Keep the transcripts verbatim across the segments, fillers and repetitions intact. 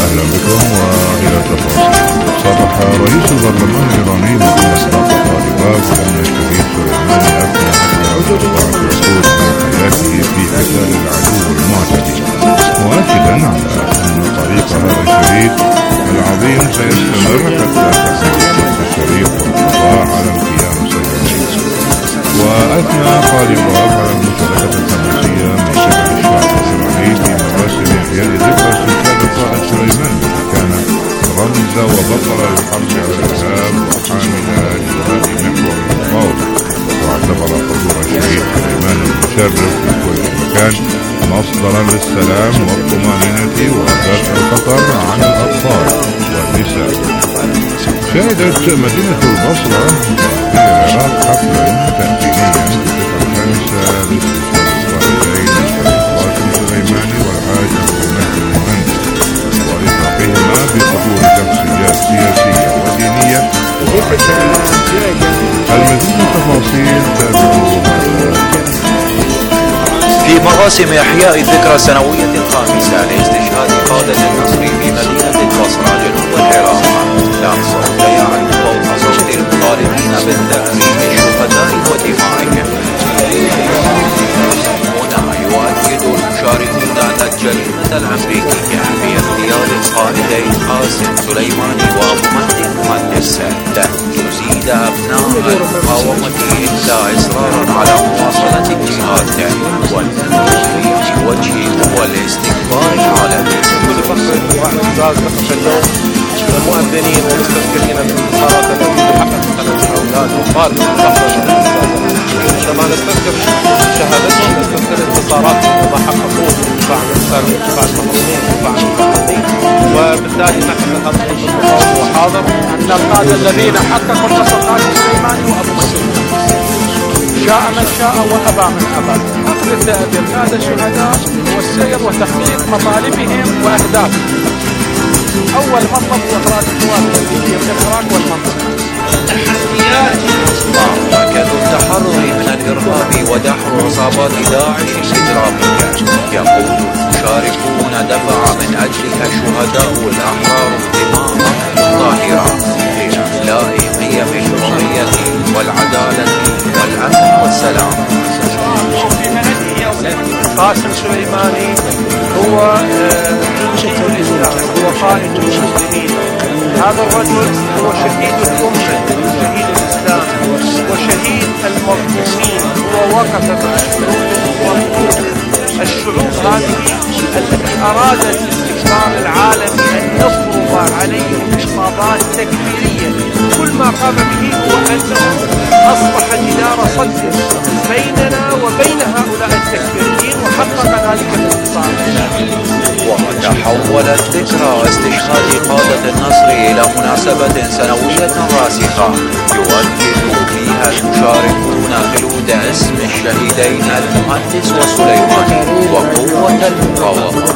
أهلا بكم وإلى التفاصيل. صرح رئيس البرلمان الإيراني محمد باقر غالباف أن الشهيد سليماني أثنى حتى أربعة شهور من حياته في قتال العدو المعتدي، مؤكدا على أن طريق هذا الشهيد العظيم سيستمر حتى تحقيق الشريف والقضاء على الكيان الصهيوني. وأثنى غالباف على المشاركة الحماسية من قبل الشعب الإيراني في مراسم إحياء ذكرى استشهاد القائد سليماني، كان رمز وبطل الحرب على الإرهاب وحامل لواء محور المفاوضة. واعتبر حضور الشهيد سليماني المشرف في كل مكان مصدرا للسلام والطمأنينة ودفع الخطر عن الأطفال والنساء. شهدت مدينة البصرة في العراق حفلا تأثيريا بذكرى الخامسة لاستشهاد القائدين الشريف قاسم سليماني والحاج عبد المهدي المهندس، ورفاقهما بحضور شخصيات سياسية ودينية وعسكرية. المزيد من التفاصيل تابعوا في مراسم إحياء الذكرى السنوية الخامسة لاستشهاد قادة النصر في مدينة البصرة جنوب العراق، كان الصوت يعلو فوق صوت الطالبين بالتأمين الشهداء ودمائهم. هنا يؤكد المشاركون أن الجريمة الأمريكية في اغتيال القائدين قاسم سليماني وأبو مهدي المهندس لن تزيد أبناء المقاومة إلا إصرارا على مواصلة الجهاد والتنفيذ في وجه والاستكبار العالمي. كل فخر واعتزاز نقش اليوم المؤذنين والمستذكرين بالانتصارات التي تحققت لنا الاولاد واطفال عندما نستذكر شهادتهم نستذكر انتصاراتهم وما حققوه دفاع عن الانسانيه، دفاع عن المظلومين، دفاع عن المظلومين، وبالتالي نعتقد هذا التطور وحاضر ان القاده الذين حققوا النصر قاسم سليماني وابو مهدي شاء من شاء وابى من ابى. اخذ الدأب هذا الشهداء هو السير وتحقيق مطالبهم واهدافهم. اول مطلب هو اخراج القوات الامريكيه من العراق والمنطقه. تحديات معركة التحرر من الإرهاب ودحر عصابات داعش الإجرامية. يقول المشاركون دفع من أجلها الشهداء الأحرار دماء طاهرة لإحياء قيم الحرية والعدالة والأمن والسلام. قاسم سليماني هو جندي الإسلام، هو قائد المسلمين. هذا الرجل هو شهيد الأمة، شهيد الإسلام، وشهيد المظلومين. هو وقف مع الشعوب الشعوب هذه التي أرادت الاستكبار العالمي أن يفرض عليهم خطابات تكفيرية. كل ما قام به هو أنه أصبح جدار صد بيننا وبين هؤلاء التكفيريين، وحقق ذلك الانتصار. وتحولت ذكرى استشهاد قادة النصر إلى مناسبة سنوية راسخة يؤكد فيها المشاركون خلود اسم الشهيدين المهندس وسليماني وقوة المقاومة.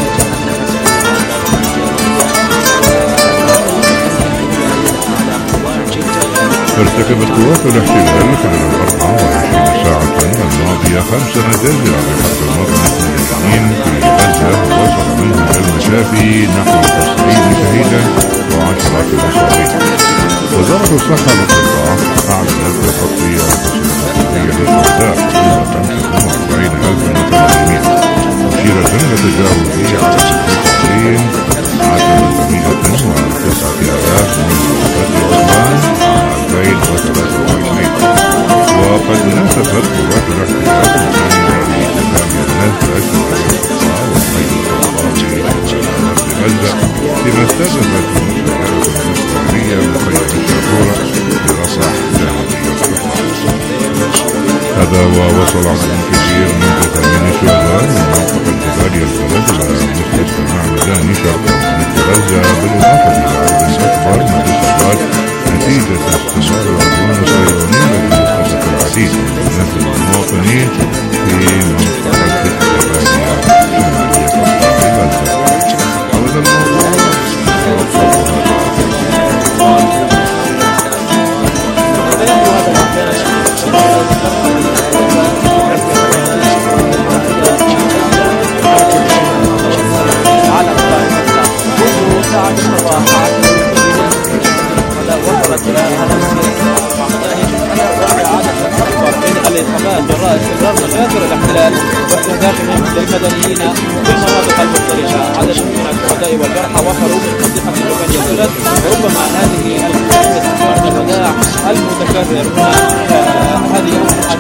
ارتكبت قوات الاحتلال خلال الأربع وعشرين ساعة الماضية خمس مجازر بحرب المدني اثنين في غزة، وصل منها المشافي نحو تسعين شهيدا وعشرات المصابين. وزارة الصحة والقطاع أعلنت بتغطية التصريحية للشهداء حدود خمسة وأربعين ألف متمرمين، مشيرة لتجاوزه على ستين عشرة مئة وتسعة آلاف من وفاة عثمان عام ألفين وثلاثة وعشرين. وقد نسبت قوات الاحتلال الثانية لتدامي النزلة والقطاع والقيد الأوطاني ونفس غزة، فيما استهدفت المسيرات الإسرائيلية مخيم الشابورة برصح جهادي الصحراء. هذا ووصل عدد كبير من تثامين الشهداء من منطقة جباليا البلد إلى مستشفى المعمداني شرق مدينة غزة، بالإضافة إلى عدد أكبر من الإصابات نتيجة استمرار العدوان الصهيوني الذي استهدف العديد من نسل المواطنين في منطقة جباليا شمالية قطاع غزة. حول الموضوع ساعة الصباح وصلت إلى هذا السير الانتخابات جراء استمرار مشاكل الاحتلال واستهدافهم للمدنيين في المناطق المختلفة. عدد من الشهداء والجرحى وصلوا من منطقة بني سلف، وربما هذه الاستثمار الوداع المتكرر هذه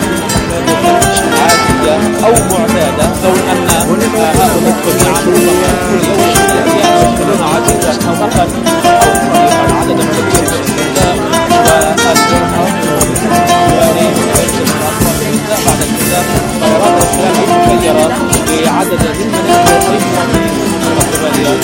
عادية أو معتادة، لو أن هؤلاء جميعا كل يوم يشغلون عديدا أو أقل أو قليلا عددا كبيرا من الشهداء والجرحى يعني بعد الكتاب طيارات الإسلام المسيرة بعدد من المنازل والقباليات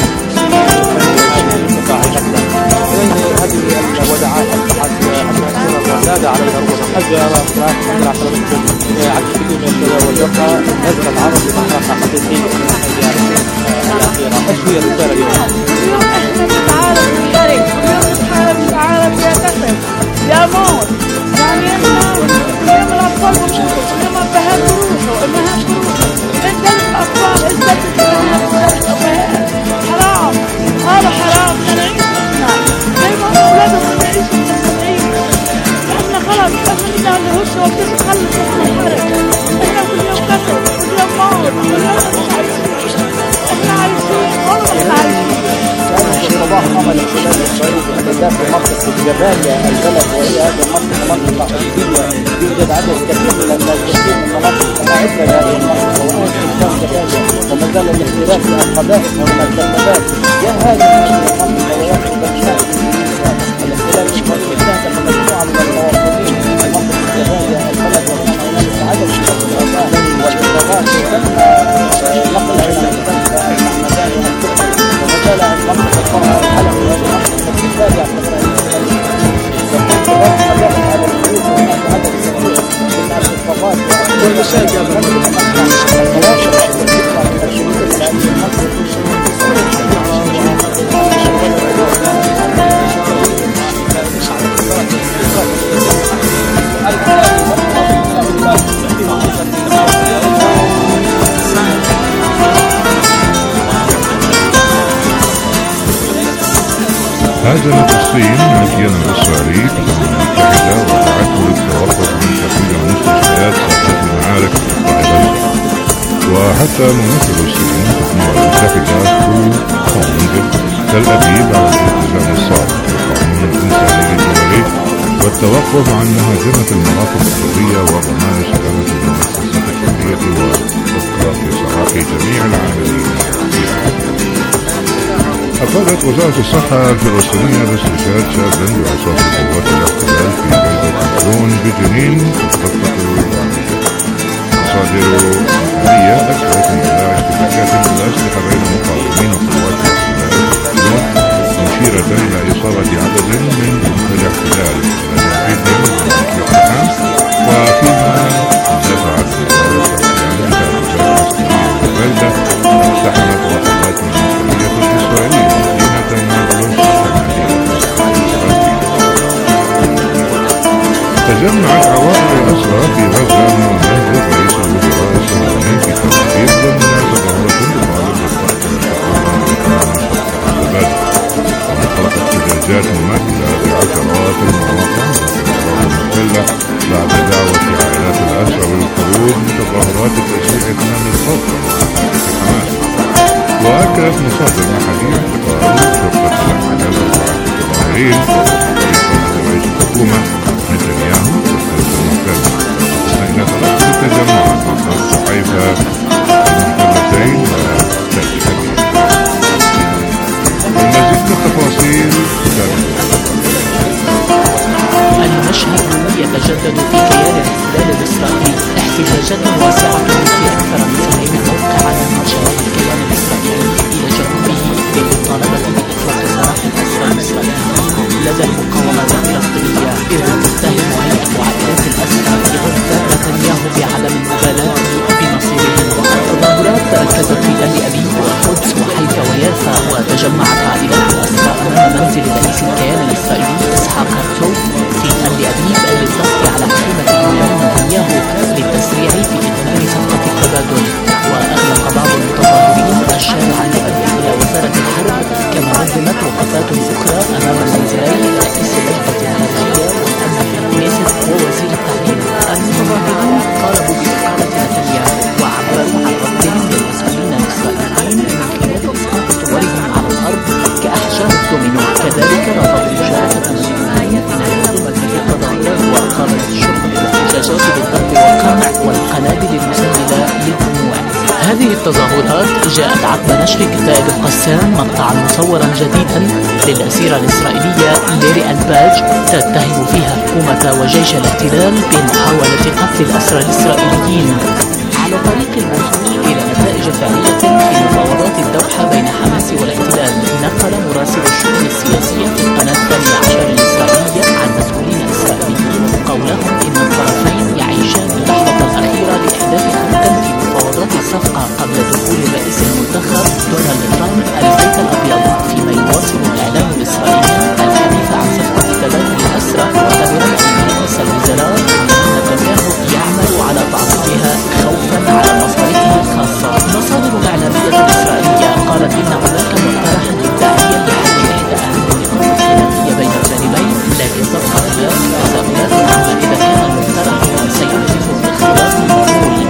هذه الوداعات أصبحت المسؤولة المعتادة عليها والحجة على صراحة على عدد كبير من الشباب والجرحى لازم نتعرض لمحرقة حقيقية من الأخيرة. إيش هي الرسالة اليوم؟ اليوم إحنا نتعارض بالحرب، واليوم نتحارب نتعارض يا كسر يا موت، يعني اليوم الأطفال بمشكلة، اليوم أبهات بروحه وأمهات بروحه، إنزلت الأطفال إنزلت الأمهات الأمهات حرام، هذا حرام نعيش إحنا زي ما أولادنا نعيش نعيش إحنا خلاص إحنا بدنا نهش وبدنا نخلص من الحرب، إحنا كل يوم كسر كل يوم موت كل يوم مش عايشين، إحنا عايشين والله إحنا عايشين. الصباح قام الاحتلال الإسرائيلي باحتجاج في منطقة جباليا البلد، وهي هذه المنطقة منطقة حدودية يوجد عدد كثير من النازحين من مناطق متعددة لهذه المنطقة وأيضا سكان جباليا، وما زال الاحتلال في القذائف ومن الدبابات ينهال هذه المنطقة ويأخذ بنشاء الاحتلال الإسرائيلي استهدف مجموعة من المواطنين في منطقة جباليا البلد، وكان هنالك عدد من الإصابات والإصابات تم نقلها إلى مستشفى المعمدان والتركي، وما زال المنطقة الفرع الحلبي وهذه المنطقة الكتاب يعتبرها يقول برغم مجال هذا الحدود هناك عدد كبير من الإصابات والمشاكل هاجمت الصين مكينا الإسرائيلي في الأمم المتحدة ودعته للتوقف عن تشغيل المستشفيات ساحات المعارك في قطاع غزة. وحتى ممثل الصين في الأمم المتحدة كو خونغ تل أبيب على الالتزام الصارم بالقانون الإنساني الدولي والتوقف عن مهاجمة المناطق الحرية وضمان سلامة المؤسسات الحكومية وإبقاء سراح جميع العاملين فيها. أفادت وزارة الصحة الفلسطينية باستشهاد شاب بعصابة قوات الاحتلال في بلدة عدون بجنين خطة مصادر محلية أكدت انطلاع اشتباكات بالأسلحة بين المقاومين وقوات الاحتلال مشيرة إلى إصابة عدد من جنود الاحتلال وتوحيدهم عن الاقتحام، وفيما دفعت وزارة الخارجية الفلسطينية البلدة اقتحمت وحدات المصرية الإسرائيلية مدينة نابلس تجمعت عوائل الأسرى في غزة أمام منزل رئيس الوزراء الصهيوني في تل أبيب ضمن تظاهرة تطالب بالقتل وانطلقت احتجاجات مماثلة بعشرات المواقع المحتلة بعد دعوة عائلات الأسرى بالخروج من تظاهرات التشريع أمام الخوف من حماس. وأكدت مصادر محلية اعتقال شرطة الاحتلال أربعة متظاهرين في رئيس الحكومة نتنياهو والسلطة المحتلة، فإن تلقت التجمعات وسط حيفا المحتلتين وتل أبيب. والمزيد من التفاصيل المشهد يتجدد في كيان الاحتلال الإسرائيلي، احتجاجات واسعة في أكثر من سبعين موقعا من شمال الكيان الإسرائيلي إلى جنوبه بالمطالبة بإطلاق سراح الأسرى الإسرائيليين لدى المقاومة الفلسطينية، إذ تتهم هيئة عائلات الأسرى في غزة نتنياهو بعدم المبالاة بمصيرهم. التظاهرات تركزت في تل أبيب والقدس وحيفا ويافا، وتجمعت عائلات الأسرى أمام منزل رئيس الكيان الإسرائيلي إسحاق هرزوغ في تل أبيب للضغط على حكومة بنيامين نتنياهو للتسريع في إتمام صفقة التبادل. وأغلق بعض المتظاهرين الشارع لأدعو إلى وزارة الحرب كما نظمت ذلك رفضوا مشاركة مدنيين من الحكومة في القضايا وأقامت الشرطة الاحتجاجات بالضرب والقمع والقنابل المسيلة للدموع. هذه التظاهرات جاءت عقب نشر كتائب القسام مقطعا مصورا جديدا للأسيرة الإسرائيلية ليري الباج تتهم فيها الحكومة وجيش الاحتلال بمحاولة قتل الأسرى الإسرائيليين. على طريق الوصول إلى نتائج فعلية في مفاوضات الدوحة بين حماس والاحتلال، نقل مراسل الشؤون السياسية في القناة الثانية عشر الإسرائيلية عن مسؤولين إسرائيليين قولهم إن الطرفين يعيشان اللحظة الأخيرة لإحداث خطة في مفاوضات الصفقة قبل دخول الرئيس المنتخب دونالد ترامب البيت الأبيض، فيما يواصل الإعلام الإسرائيلي الحديث عن صفقة تبادل الأسرى معتبرا أن رئيس الوزراء نتنياهو يعمل على تعطيلها خوفا على مصالحه الخاصة. مصادر إعلامية إسرائيلية قالت إن هناك مقترحا إبداعيا لحل إحدى أهم النقاط الخلافية بين الجانبين، لكن تبقى هناك تساؤلات عما إذا كان المقترح سيحدث الاختلاف المطلوب.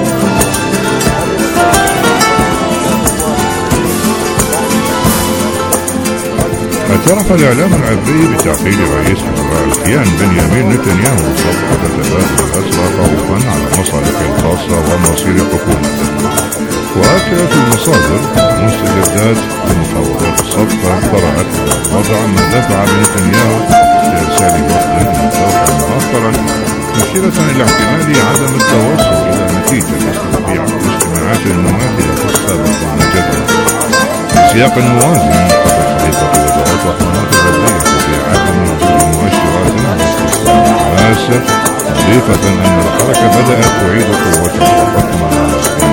اعترف الإعلام العبري بتعقيد رئيس وزراء الكيان بنيامين نتنياهو صفقة تبادل الأسرى خوفا على مصالحه الخاصة ومصير حكومته. وأكدت المصادر مستجدات لمفاوضات الصفقة طرحت وضع ما دفع بنتنياهو لإرسال وفد من الدوحة مؤخرا، مشيرة إلى احتمال عدم التوصل إلى نتيجة تستطيع الاجتماعات المماثلة في السابق مع جدل. في سياق موازي خليفة وزارات وحكومات الربيع في عدم وجود مؤشرات على حماس، مضيفة أن الحركة بدأت تعيد قوتها وحكمها بين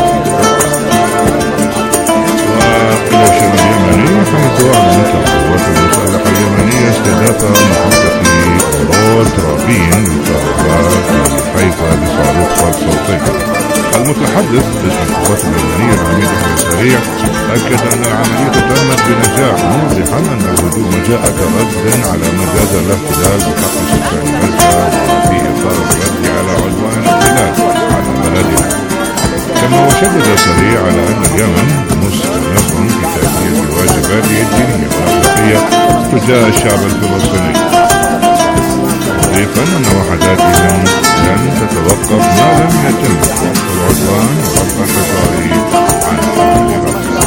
وإلى الشمال اليمني، حيث أعلنت القوات المسلحة اليمنية استهداف محطة أورود رابين للطائرات في حيفا بصاروخ صوت صوتي. المتحدث باسم القوات اليمنية العميد أحمد سريع أكد أن العملية تمت بنجاح، موضحا أن الهجوم جاء كرد على ما جاز الاحتلال بحق سكان غزة في إطار الرد على عدوان الاحتلال على بلدنا. كما وشدد سريع على أن اليمن مستمر في تأدية واجباته الدينية والأخلاقية تجاه الشعب الفلسطيني، مضيفا أن وحداتهم لن تتوقف ما لم يتم وقف العدوان ورفع الحصار عن أهل غزة.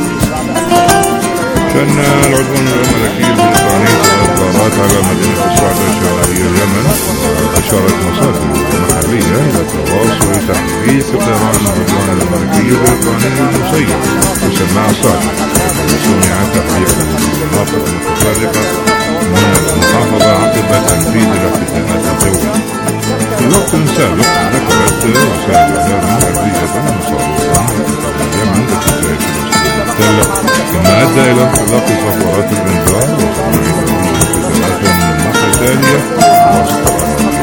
شن العدوان الأمريكي البريطاني ثلاث غارات على مدينة الصعدة الشمالية اليمن، وأشارت مصادر محلية إلى تواصل تحقيق طيران العدوان الأمريكي البريطاني المسير يسمى صعدة، وصنع تحقيق المناطق المتفرقة من المحافظة عقب تنفيذ الاحتجاجات الدولية. في وقت سابق ذكرت وسائل الإعلام العبرية أن صاروخا اليمن باتجاه فلسطين، مما أدى إلى انطلاق صفارات الإنذار وتنفيذ انفجارات متتالية وسط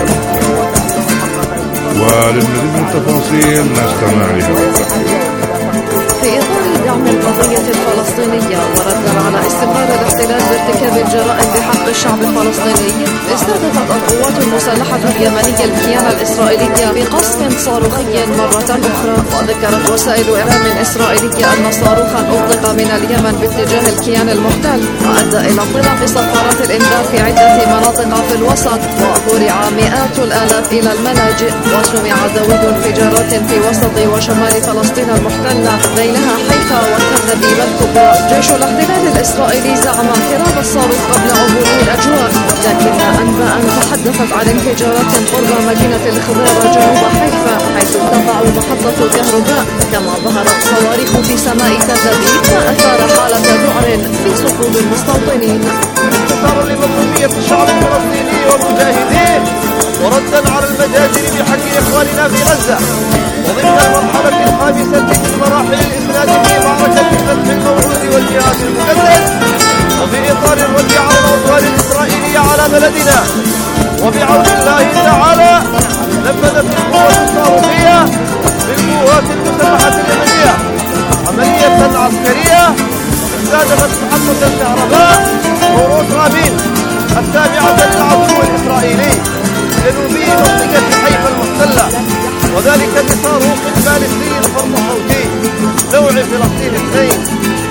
وللمزيد من التفاصيل نستمع لهذا التقرير. في إطار دعم القضية الفلسطينية وردا على استمرار الاحتلال بارتكاب الجرائم بحق الشعب الفلسطيني، استهدفت القوات المسلحة اليمنية الكيان الإسرائيلي بقصف صاروخي مرة أخرى. وذكرت وسائل إعلام إسرائيلية أن صاروخا أطلق من اليمن باتجاه الكيان المحتل وأدى إلى انطلاق صفارات الإنذار في عدة مناطق في الوسط، وفرع مئات الآلاف إلى الملاجئ، وسمع دوي انفجارات في وسط وشمال فلسطين المحتلة بينها حيفا والتل الكبرى. جيش الاحتلال الإسرائيلي زعم انقراض الصاروخ قبل عبوره الأجواء، لكن أنباء تحدثت عن انفجارات قرب مدينة الخضيرة جنوب حيفا حيث تقع محطة كهرباء، كما ظهرت صواريخ في سماء تل أبيب فأثار حالة ذعر في صفوف المستوطنين. انتصارا لمظلومية الشعب الفلسطيني والمجاهدين وردا على المجازر بحق إخواننا في غزة، وضمن المرحلة الخامسة من مراحل الإسناد في معركة فتح الموعود والجهاد المقدس، وفي إطار الرد على العدوان الإسرائيلي على بلدنا، وبعون الله تعالى نفذت القوات الصاروخية بالقوات المسلحة اليمنية عملية عسكرية استهدفت محطة الكهرباء أورود رابين التابعة للعدو الإسرائيلي جنوبي منطقة حيفا المحتلة، وذلك بصاروخ باليستي فرد صوتي نوع فلسطين اثنين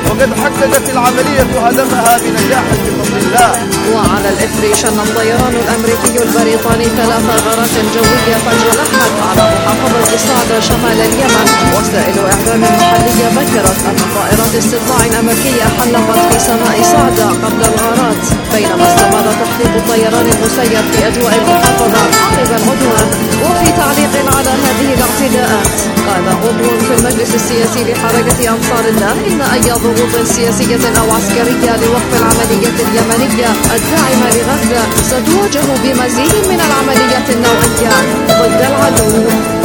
وقد حققت العملية هدفها بنجاح بفضل الله. وعلى الإثر شن الطيران الأمريكي البريطاني ثلاث غارات جوية فجر الأحد على محافظة صعدة شمال اليمن. وسائل إعلام محلية ذكرت أن طائرات استطلاع أمريكية حلقت في سماء صعدة قبل الغارات، بينما استمر تحقيق الطيران المسير في أجواء المحافظة عقب العدوان. وفي تعليق على هذه الاعتداءات قال عضو في المجلس السياسي لحركة أنصار الله إن أي ضغوط سياسية أو عسكرية لوقف العملية اليمنية الداعمة لغزة ستواجه بمزيد من العمليات النوعية ضد العدو.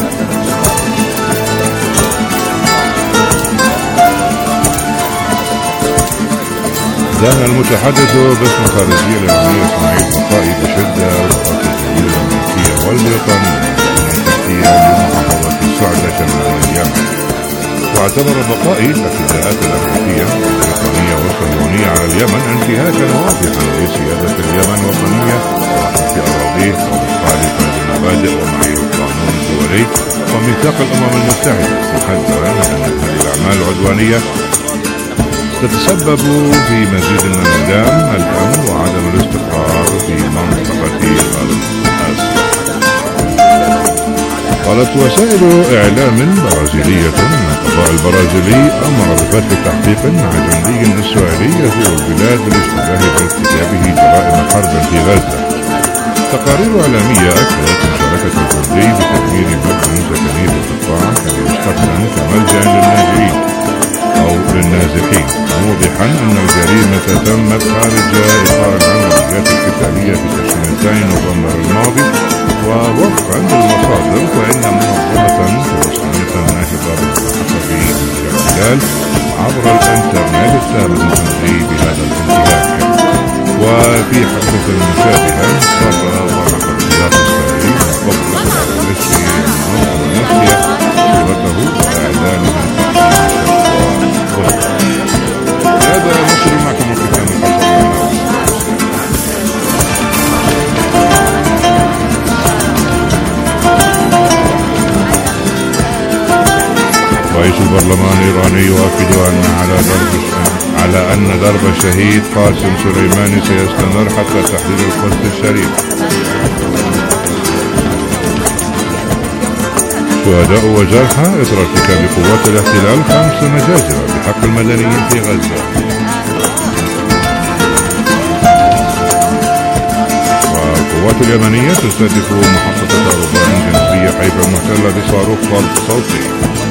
دان المتحدث باسم خارجية الإيرانية إسماعيل بقائي بشدة وقت الجيوش الأمريكية والبريطانية لمحافظة صعدة شمال اليمن. واعتبر بقائي الاعتداءات الأمريكية والبريطانية والصهيونية على اليمن انتهاكا واضحا لسيادة اليمن وطنية وحق أراضيه ومخالفة لمبادئ ومعايير القانون الدولي وميثاق الأمم المتحدة، محذرا من أن هذه الأعمال العدوانية تتسبب في مزيد من انعدام الأمن وعدم الاستقرار في منطقة غرب آسيا. قالت وسائل إعلام برازيلية أن القضاء البرازيلي أمر بفتح تحقيق مع جندي إسرائيلي يزور البلاد بالاشتباه بارتكابه جرائم حرب في غزة. تقارير إعلامية أكدت مشاركة الجندي بتدمير مبنى سكني بالقطاع كان يستخدم كملجأ للنازحين أو للنازحين، موضحا أن الجريمة تمت خارج إطار العمليات القتالية في تشرين الثاني نوفمبر الماضي. ووفقا للمصادر فإن منظمة فلسطينية ناشطة بالحقب الاحتلال عبر الانترنت اتهمت الجندي بهذا الانتهاك. وفي حادثة مشابهة صار ضرب احتياط إسرائيلي من قبل الرئيسي منظمة نفسية صورته وإعلان هذا مصر معكم الختام الحصري. رئيس البرلمان الإيراني يؤكد أن على درب على أن درب الشهيد قاسم سليماني سيستمر حتى تحرير القدس الشريف. شهداء وجرحى إثر ارتكاب قوات الاحتلال خمس مجازر بحق المدنيين في غزة. والقوات اليمنية تستهدف محطة رباط جنوبية حيفا محتلة بصاروخ فرد صوتي.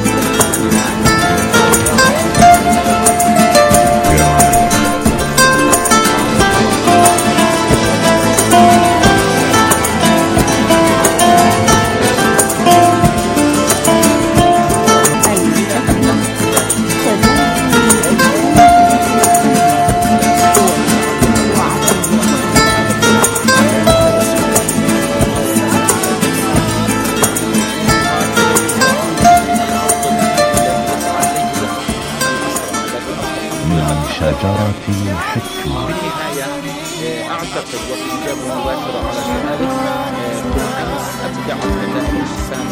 شجرة الحكمة. بالنهاية أعتقد وبإجابة مباشرة على سؤالك أبدع فتاة الإنسان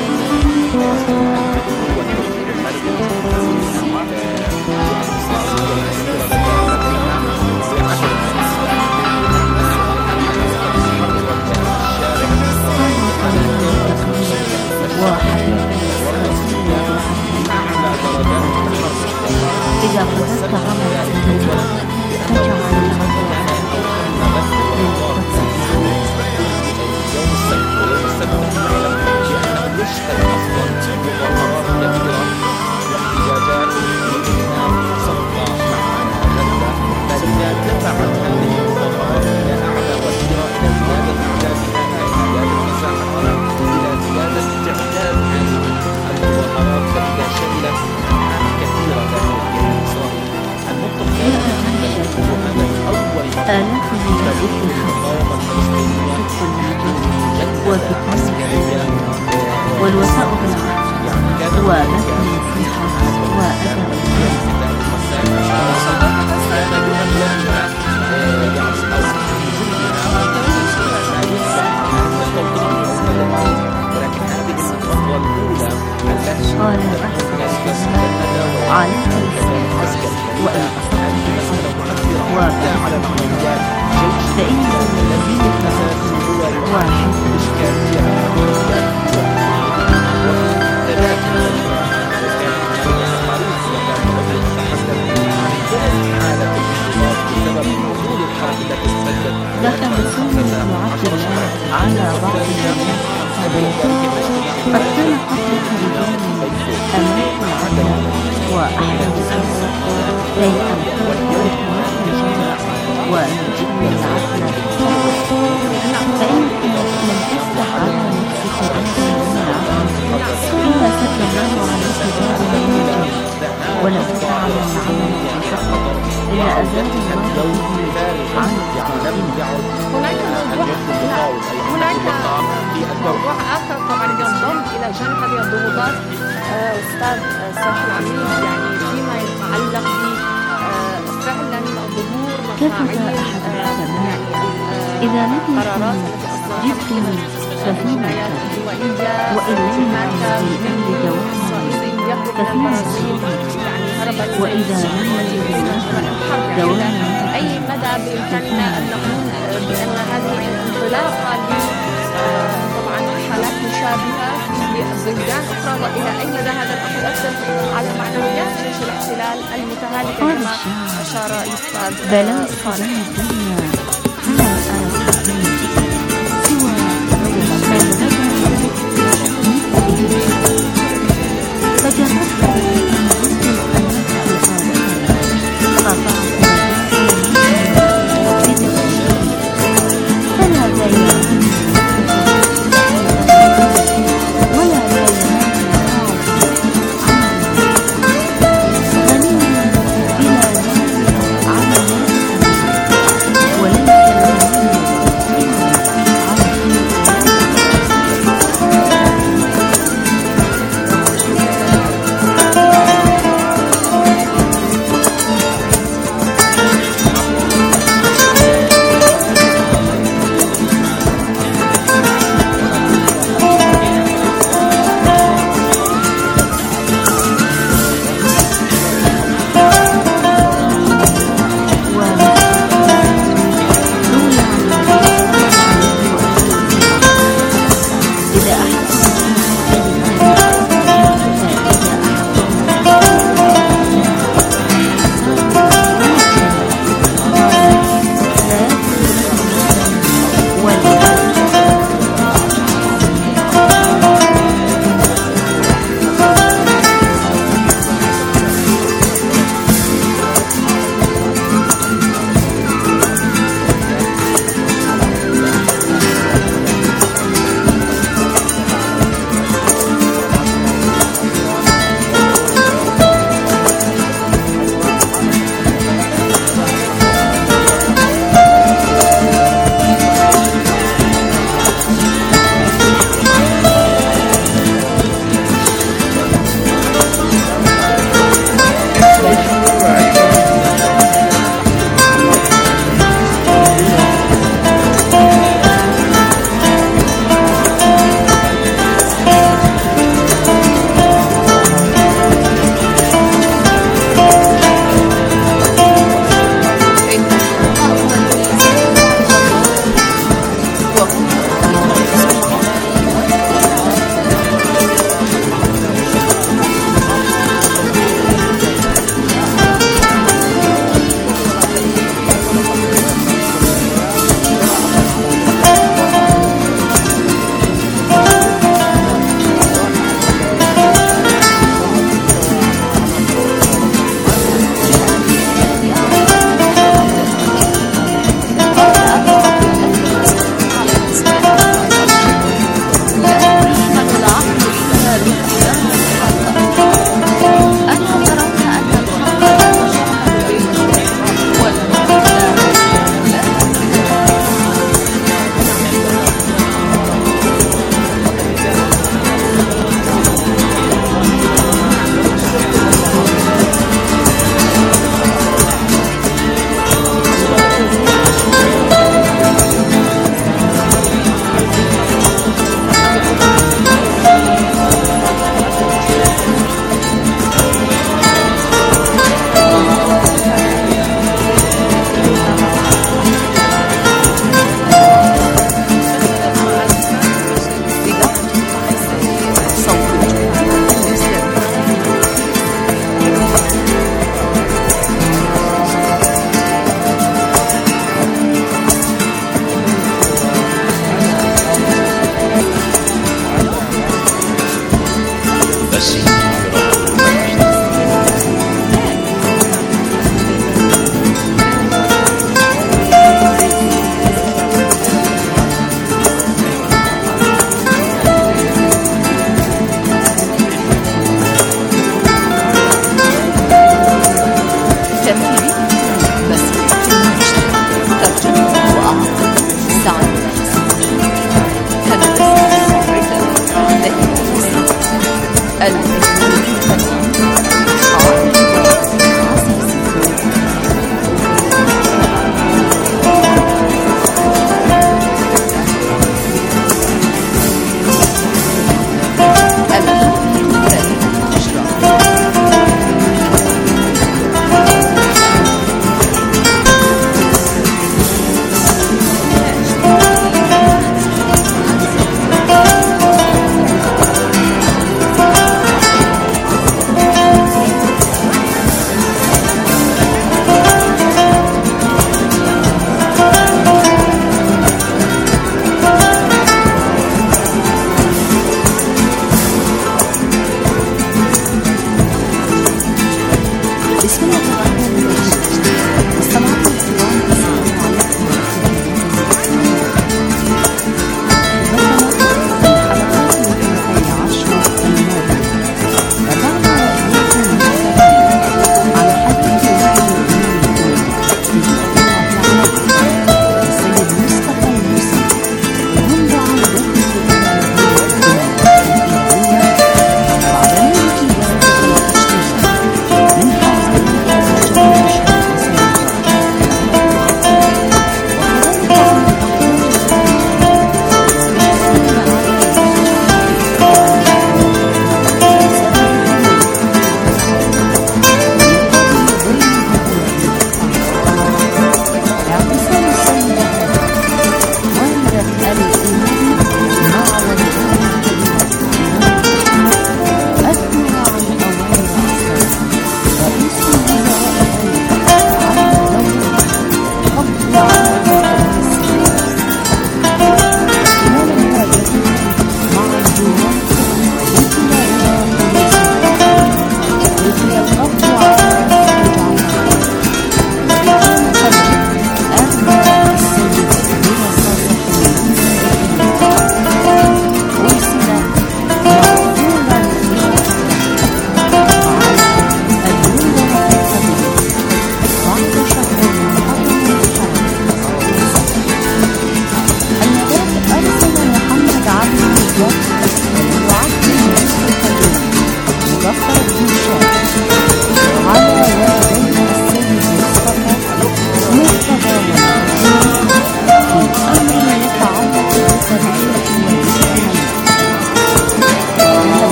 والتوحيد إذا قدرت عمل التوبة تجعل آلاف والوثائق العامة وآلاف النصيحة وأداء قال عليك الحزب على بعض الناس قد كان قتلك رجال أمات العدل وأحلى الصبر كي أنقذ إخوات الجمع ونجد العدل فإنك لم تفتح على نفسك أنت من العدل إلا ستنام عليك باب من الجنة ولم تعمل العمل بحق إلا أزال الله به عنك هناك موضوع هناك موضوع آخر طبعا ينضم إلى جانب هذه الضغوطات أستاذ سيف العميد، يعني فيما يتعلق ب فعلا ظهور مفاعيل إذا لم يكن جبت سفينة وإلينا من دوام سفينة وإذا لم يكن دوام أي مدى بإمكاننا أن نقول بأن هذه انطلاقة طبعا حالات مشابهة لبلدان أخرى، وإلى أي مدى هذا الأمر يؤثر على معنويات جيش الاحتلال المتهالك كما أشار الأستاذ بلا صلاة الدنيا فلا أرى سوى فجربت أن أنزل أنك قطعت فلا داعي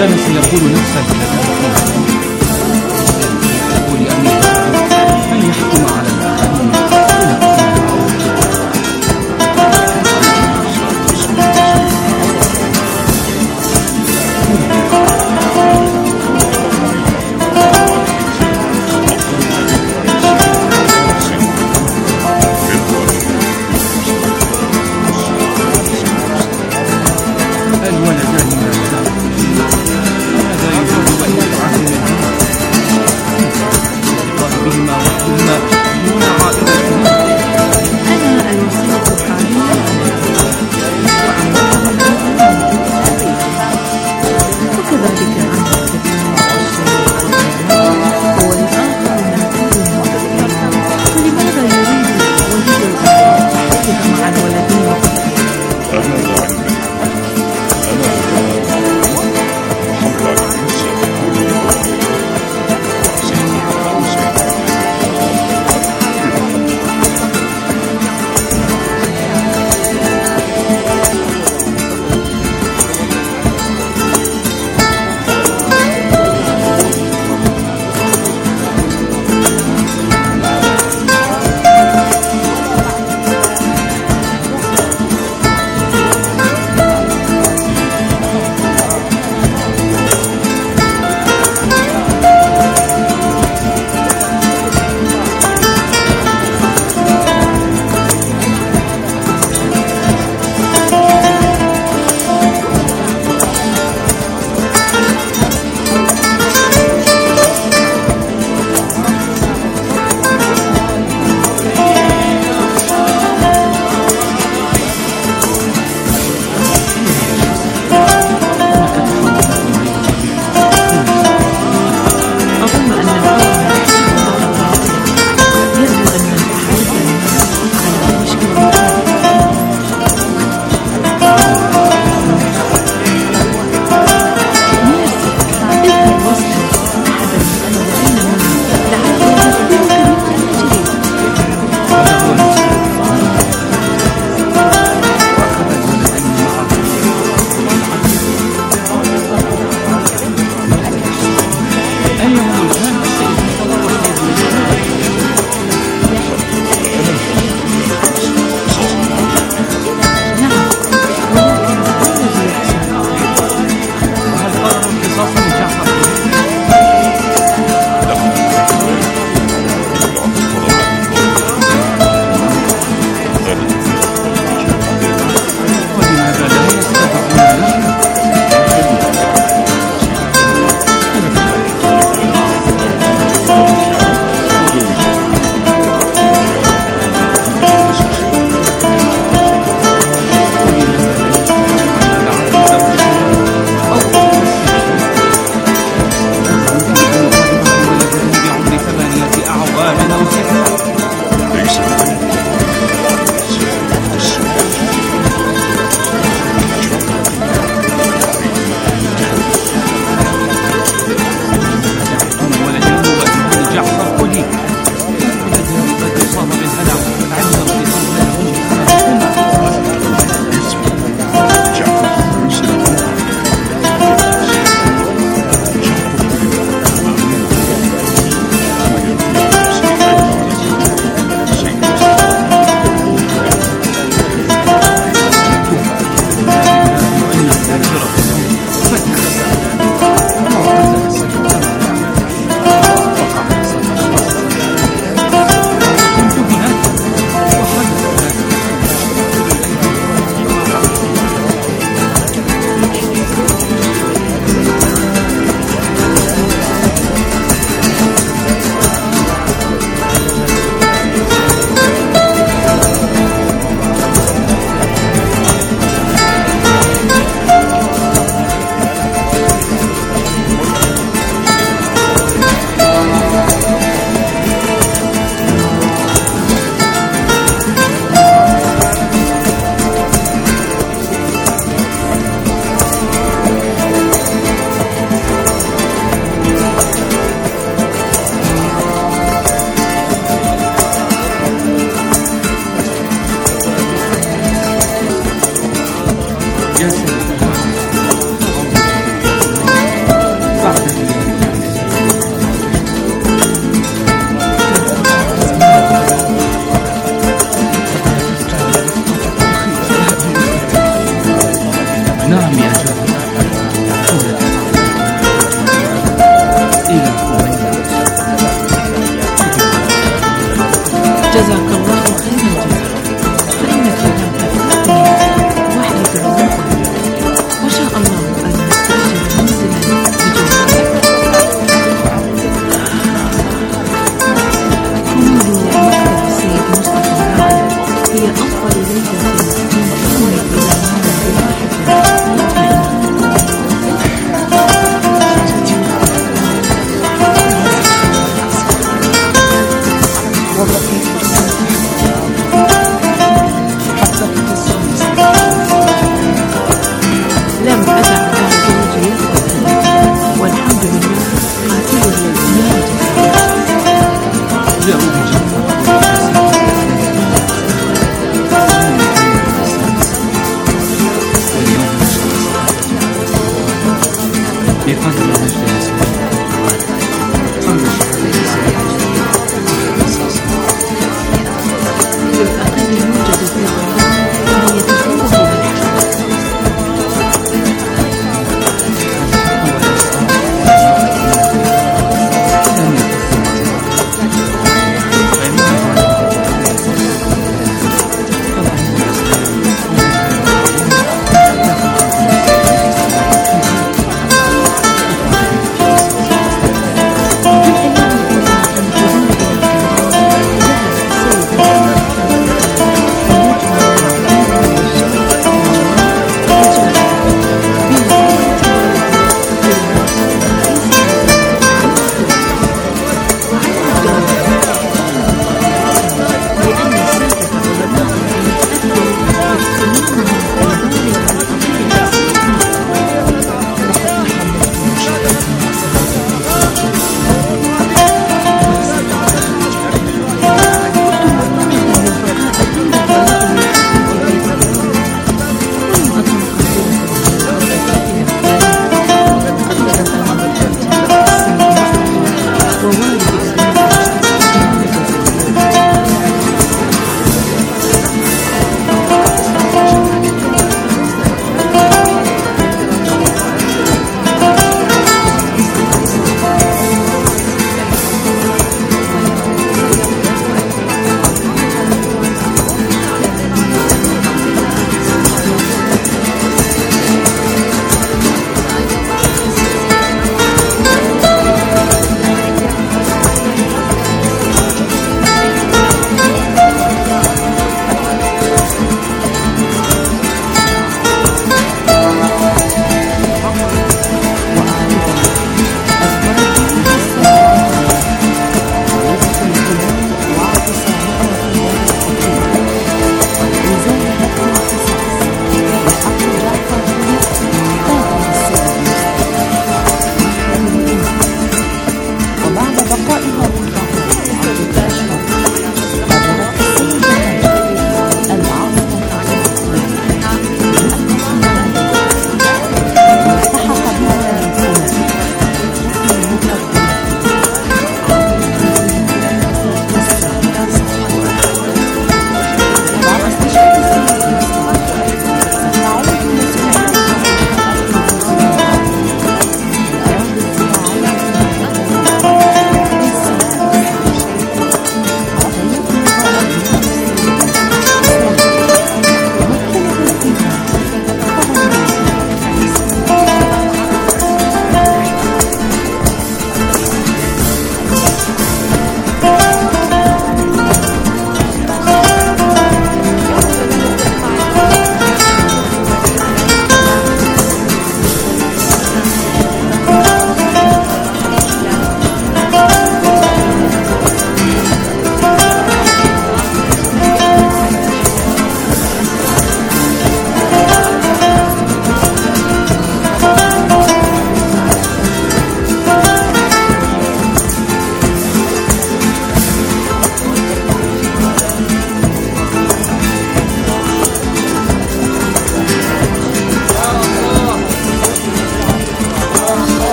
كان سيقول نفس الكلام يقول أمير أن يحكم على الآخرين بهما وحدهما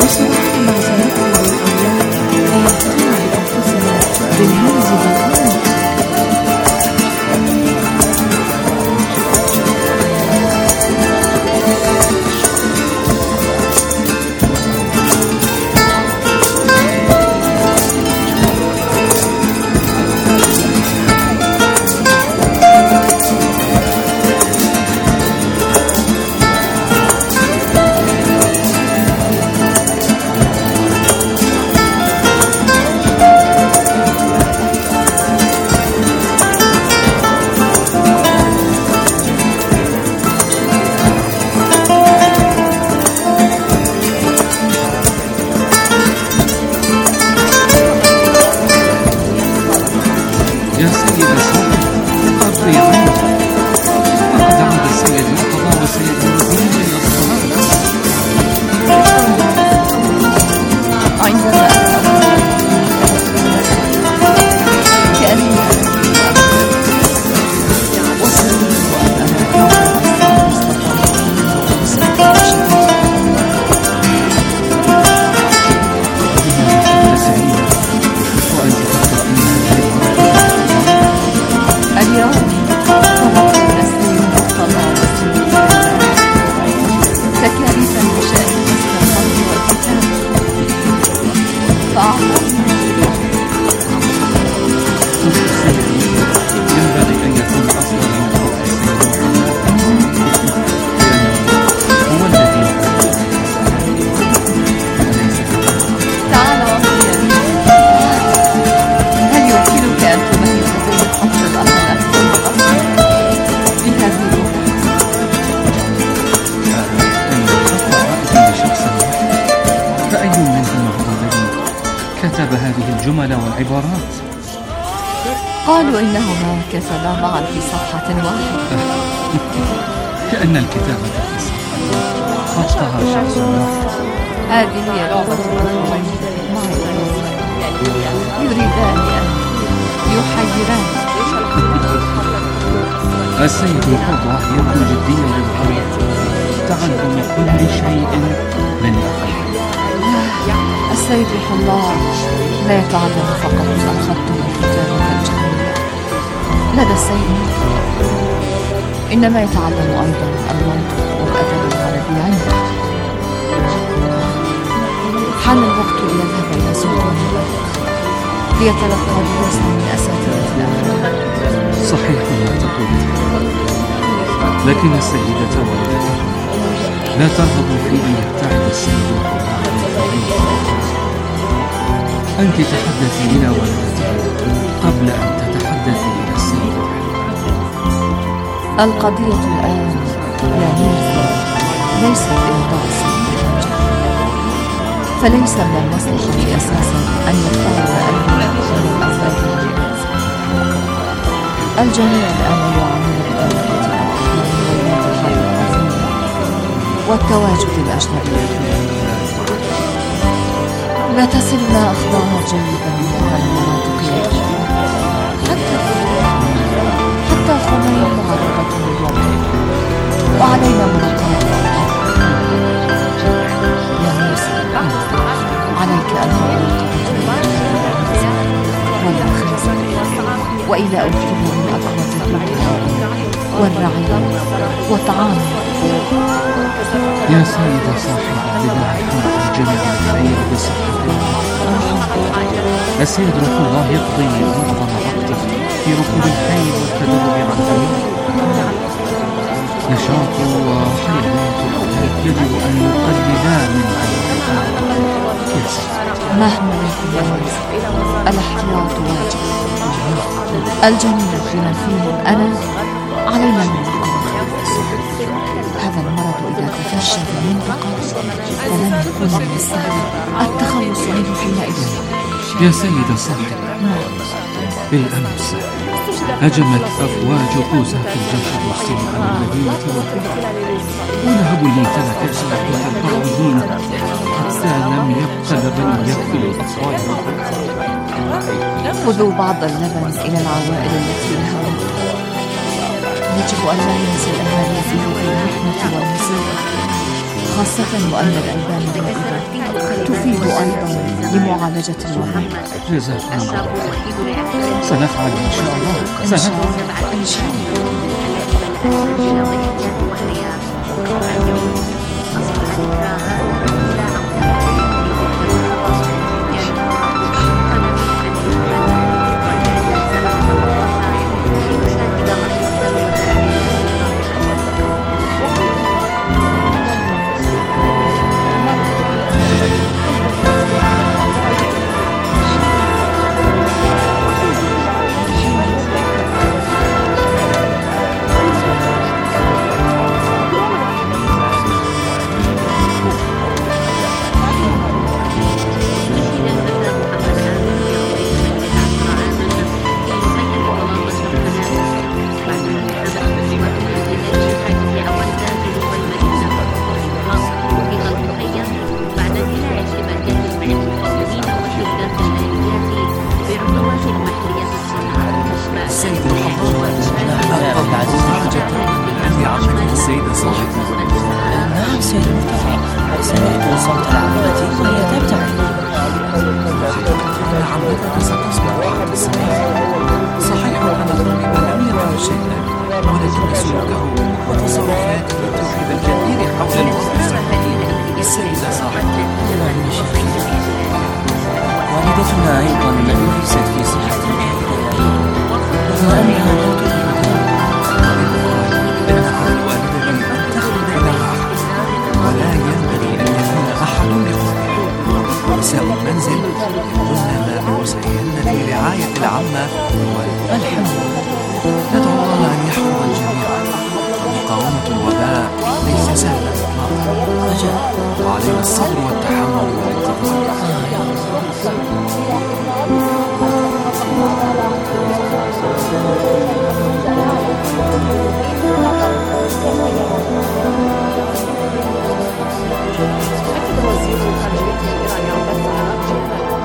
وصراحة مع زوجته والأولاد ويحكمنا بأنفسنا بالهمز والغنى. والعبارات. قالوا إنهما كتبا معا في صفحة واحدة. كأن الكتابة في الصفحة خطها شخص واحد. هذه هي لغة الأخوين يريدان أن يحيران. السيد القضاء يبدو جديا للغاية، تعلم كل شيء من أخيه. السيد الحلاج لا يتعلم فقط الخط والكتابة الجميلة لدى السيد، إنما يتعلم أيضا المنطق والأدب العربي عنده. حان الوقت ليذهب إلى سوق النبات ليتلقى دروسا من أساتذتنا. صحيح ما تقول، لكن السيدة والدته لا ترغب في أن يبتعد السيد الحلاج عن. أنت تحدثي إلى والدتك قبل أن تتحدثي إلى السيد. القضية الآن يا ميرزا ليست إرضاء السيد، فليس من المصلحة أساسا أن يختار أي من أفراده. الجميع الآن يعانون بتربية الأطفال ويات الحرب العظيمة والتواجد الأجنبي. لا تصلنا أخبار جيدة من تلك المناطق حتى حتى خمين معرضة للوضع وعلينا مراقبة. يا موسى عليك أن تراقب وإذا أوفيه من أقوات الدنيا والرعي والطعام. يا سيدة صاحبة لله الحمد الجميع الخير بصحة. السيد روح الله يقضي معظم وقته في ركوب الخيل والتدرب على الخيل. نشاط وحيوية الأولاد يجب أن يقللا من عينها. مهما يكن الاحتياط واجب. الجميع بما فيهم أنا علينا المراقبة. هذا المرض إذا تفشى في المنطقة فلن يكون من السهل التخلص منه حينئذ. يا سيدة صاحبة، بالأمس هجمت أفواج قوسات الجيش الروسي على المدينة ونهبوا الممتلكات الأخوة الحربيين حتى لم يبق لبن يكفي الأطفال. خذوا بعض اللبن إلى العوائل التي نهبوا. يجب أن لا ينسى الأهالي في هذه المحنة والمصيبة، خاصة وأن الألبان الغائبة لمعالجة الوباء. جزاكم الله خير. سنفعل إن شاء الله. سنفعل إن شاء الله. والدتنا أيضا ليست في صحة وأنها لا تريد إنها الوالدة أن تخرج إلى العمل ولا ينبغي أن يكون أحد بقربها. نساء المنزل يقومن ما بوسعهن في رعاية العمة والحمل. ندعو الله أن يحفظ الجميع. مقاومة الوباء ليس سهلا إطلاقا، وعلينا الصبر والتحمل والانتظار. وزير الخارجية الإيراني عباس العراقي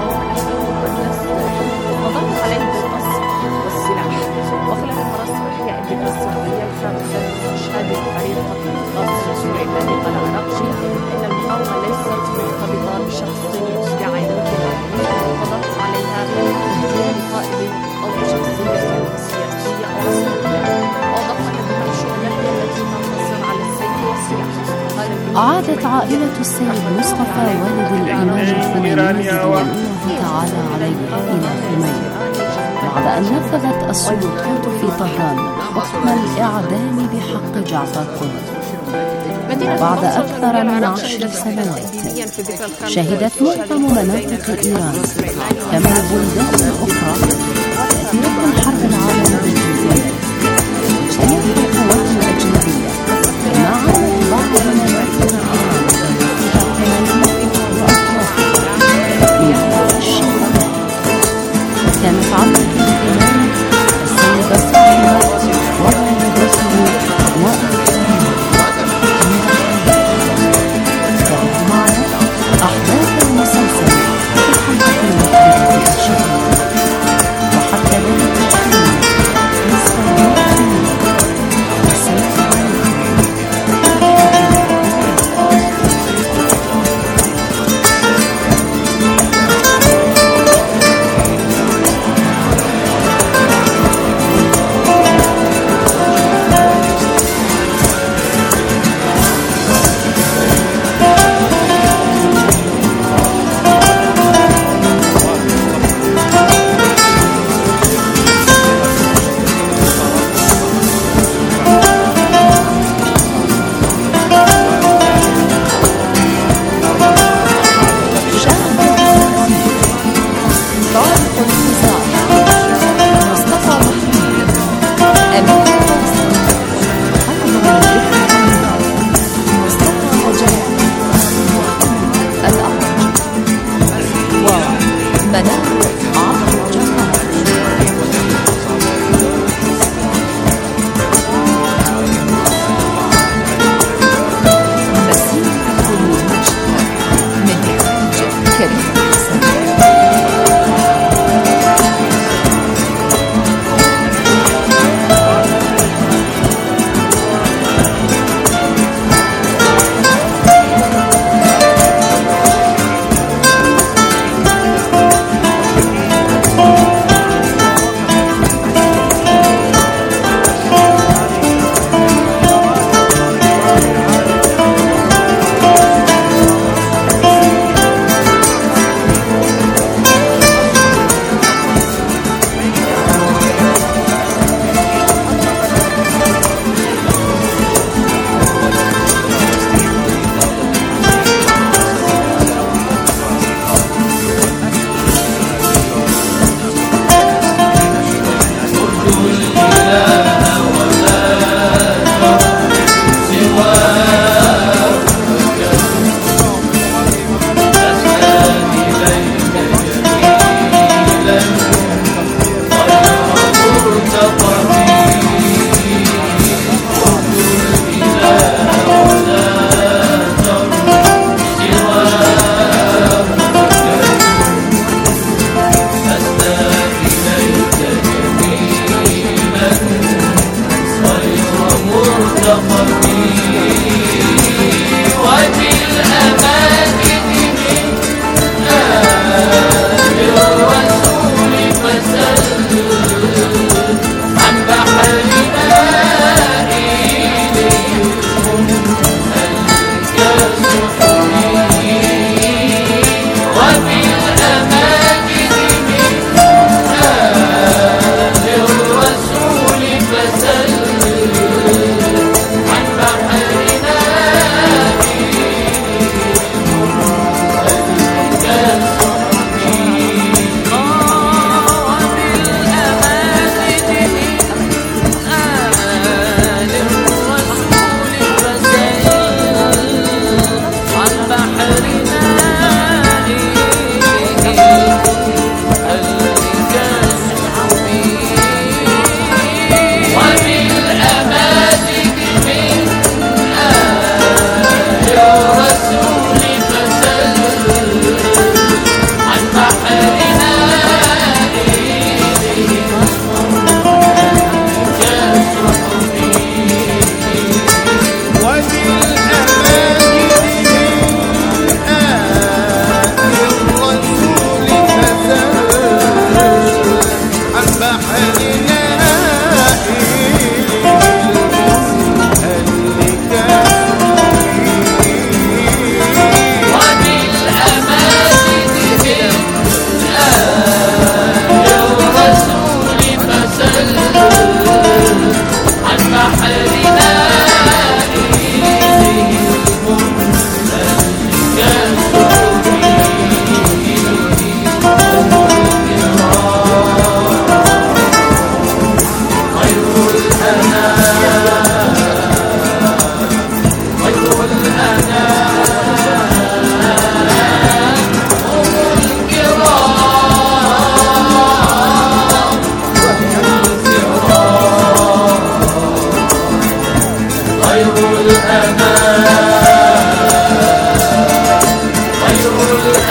وضغط عليه بالقصف والسلاح. وخلال المراسم الإحياء الذكرى السنوية الخامسة لإستشهاد فريق قاسم سليماني قال العراقي إن المقاومة ليست مرتبطة بشخص يدعي الانتماء وضغط عليها باغتيال قائد أو بشخصية سياسية أو عسكرية. وأضاف أن بها الشؤونات التي تنتصر على السيف والسلاح. عادت عائلة السيد مصطفى والد الإمام الخميني رضي الله تعالى عليه إلى خميني بعد أن نفذت السلطات في طهران حكم الإعدام بحق جعفر قني. وبعد أكثر من عشر سنوات شهدت معظم مناطق إيران كما البلدان الأخرى تأثيرات حرب العالم الثانية. اجتمعت القوات الأجنبية مع بعض مناطق إيران فيها خميني وأطرافها من الشيعة. وكانت عمة الإمام السيدة فاطمة ووالدته وأخوانها. كانت معنا أحداث المسلسل في حلقة الوحدة الشهرية وحتى ذلك الحين نصف الوقت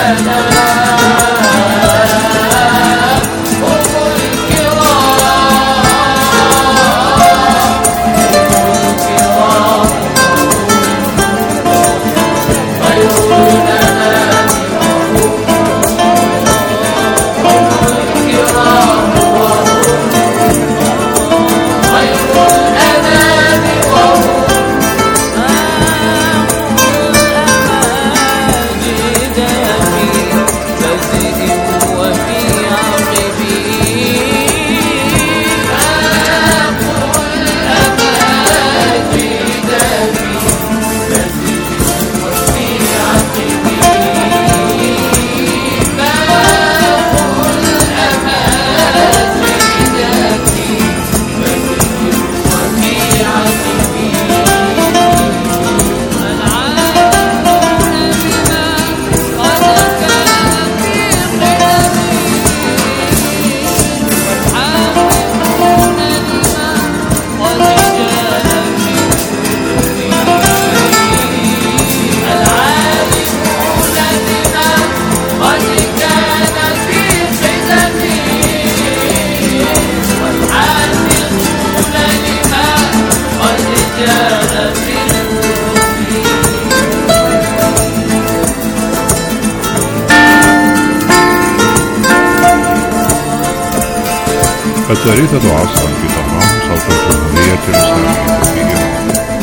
الثالثة عصرا في طهران، صوت الجمهورية الإسلامية في إيران.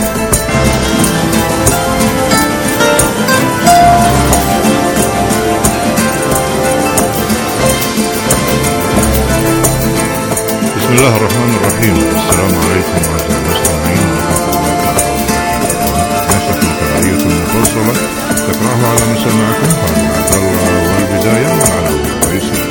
بسم الله الرحمن الرحيم. السلام عليكم أعزائي المستمعين ورحمة الله وبركاته. نشرة خبرية مفصلة تقرأها على مسامعكم فاطمة عبد الله، والبداية من العناوين الرئيسية.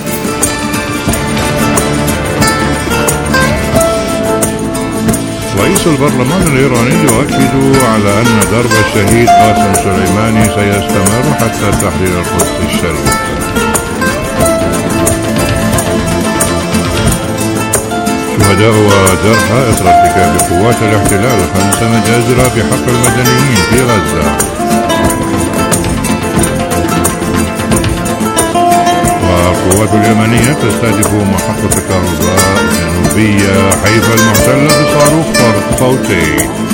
رئيس البرلمان الإيراني يؤكد على أن درب الشهيد قاسم سليماني سيستمر حتى تحرير القدس الشرقي. شهداء وجرحى إثر ارتكاب قوات الاحتلال خمس مجازر بحق المدنيين في غزة. والقوات اليمنية تستهدف محطة كهرباء جنوبية حيفا المحتلة بصاروخ صوتي.